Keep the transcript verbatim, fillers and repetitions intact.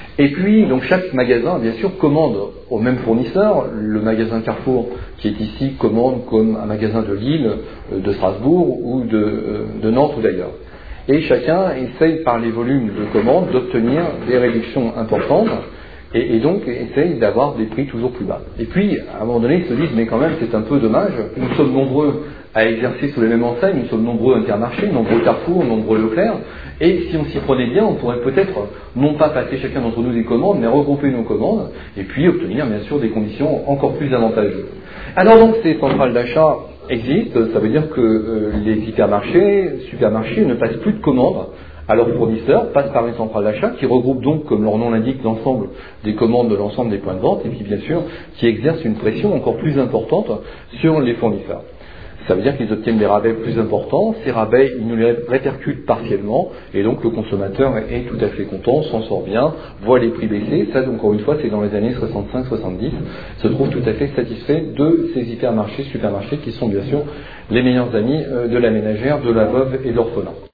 Et puis, donc chaque magasin, bien sûr, commande au même fournisseur. Le magasin Carrefour, qui est ici, commande comme un magasin de Lille, de Strasbourg ou de, de Nantes ou d'ailleurs. Et chacun essaye, par les volumes de commandes, d'obtenir des réductions importantes et, et donc essaye d'avoir des prix toujours plus bas. Et puis, à un moment donné, ils se disent, mais quand même, c'est un peu dommage. Nous sommes nombreux à exercer sous les mêmes enseignes, nous sommes nombreux Intermarché, nombreux Carrefour, nombreux Leclerc, et si on s'y prenait bien, on pourrait peut-être non pas passer chacun d'entre nous des commandes, mais regrouper nos commandes, et puis obtenir bien sûr des conditions encore plus avantageuses. Alors donc ces centrales d'achat existent, ça veut dire que euh, les hypermarchés, supermarchés ne passent plus de commandes à leurs fournisseurs, passent par une centrale d'achat qui regroupe donc, comme leur nom l'indique, l'ensemble des commandes de l'ensemble des points de vente, et puis bien sûr qui exerce une pression encore plus importante sur les fournisseurs. Ça veut dire qu'ils obtiennent des rabais plus importants, ces rabais, ils nous les répercutent partiellement, et donc le consommateur est tout à fait content, s'en sort bien, voit les prix baisser, ça encore une fois c'est dans les années soixante-cinq soixante-dix, se trouve tout à fait satisfait de ces hypermarchés, supermarchés qui sont bien sûr les meilleurs amis de la ménagère, de la veuve et de l'orphelin.